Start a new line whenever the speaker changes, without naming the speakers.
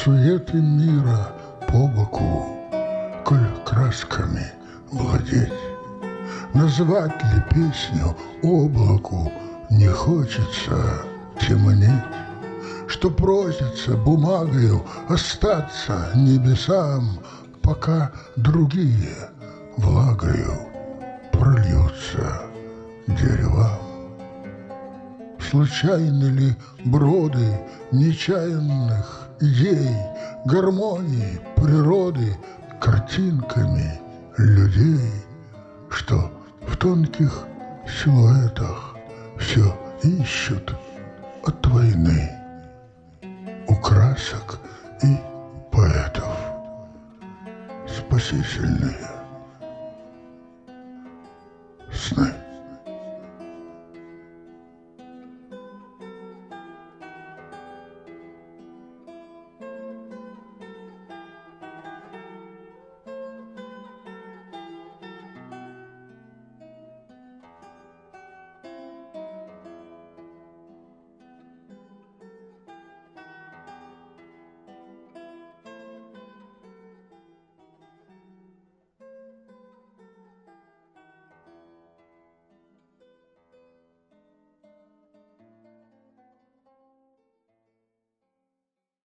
суеты мира по боку, коль красками владеть. Назвать ли песню облаку не хочется темнеть, что просится бумагою остаться небесам, пока другие влагою прольются деревам. Случайны ли броды нечаянных идей, гармонии природы картинками людей, что в тонких силуэтах все ищут от войны